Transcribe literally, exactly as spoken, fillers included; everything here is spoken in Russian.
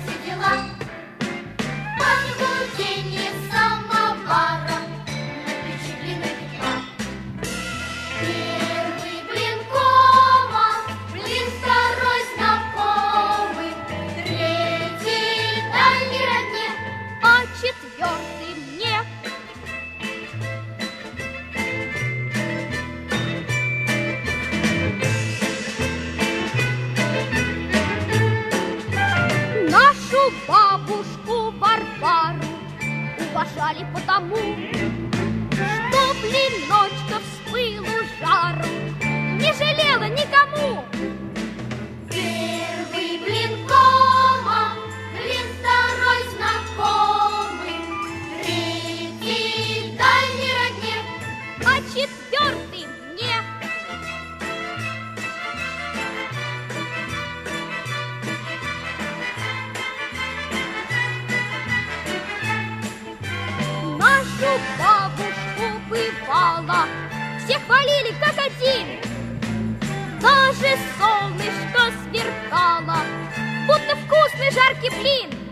все дела. Пробуждение самовара, на печи блины пекла. Первый блин кома, блин второй знакомый, третий дальней родне, а четвертый мне. Нашу бабушку Варвару уважали потому, что блиночков с пылу жару не жалела никому. Первый блин кома, блин второй знакомый, третий дальней родне, а четвертый мне. Нашу бабушку бывало все хвалили как один, даже солнышко сверкало, будто вкусный жаркий блин.